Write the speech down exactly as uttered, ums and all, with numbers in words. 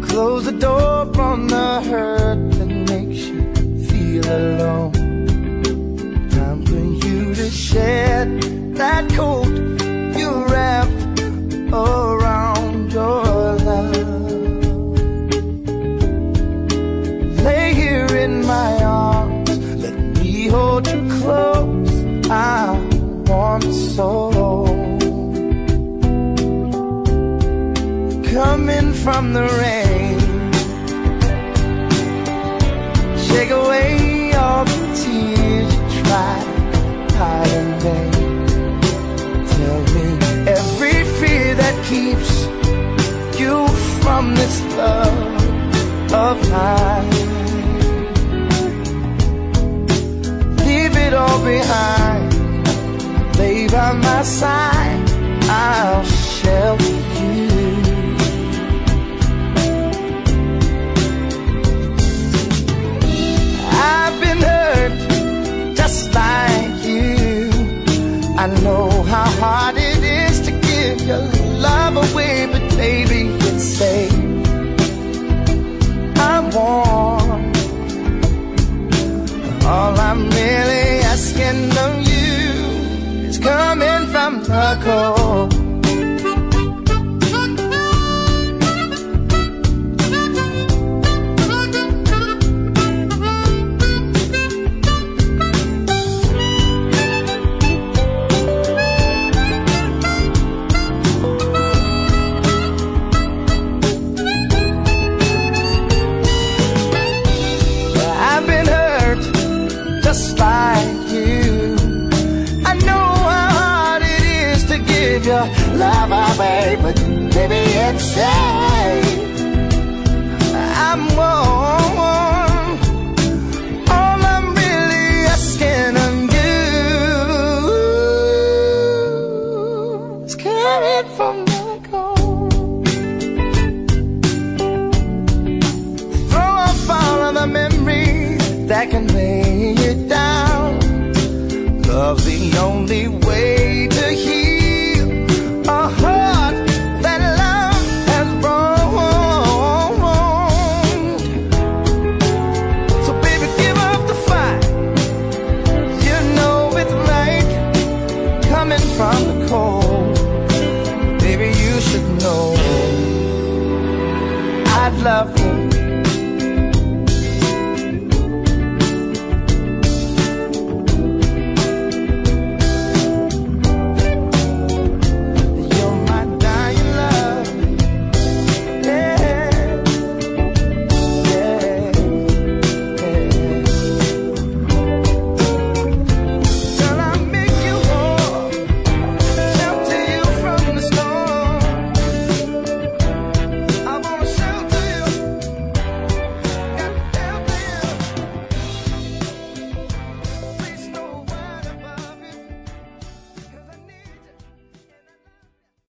Close the door on the hurt that makes you feel alone. Time for you to shed that coat you wrapped around your love. Lay here in my arms, let me hold you close. I want so. Coming from the rain, shake away all the tears you tried to hide in vain. Tell me every fear that keeps you from this love of mine. Leave it all behind, lay by my side, I'll shelter you. I've been hurt just like you. I know how hard it is to give your love away, but baby, it's safe. I'm warm. All I'm really asking of you is coming from the cold. Just like you, I know how hard it is to give your love away, but baby, it's safe. I'm warm. All I'm really asking of you is coming from the cold. Throw off all of the memories that can weigh you down. Love's the only way to heal a heart that love has wronged. So baby, give up the fight. You know it's right, coming from the cold. Baby, you should know I'd love you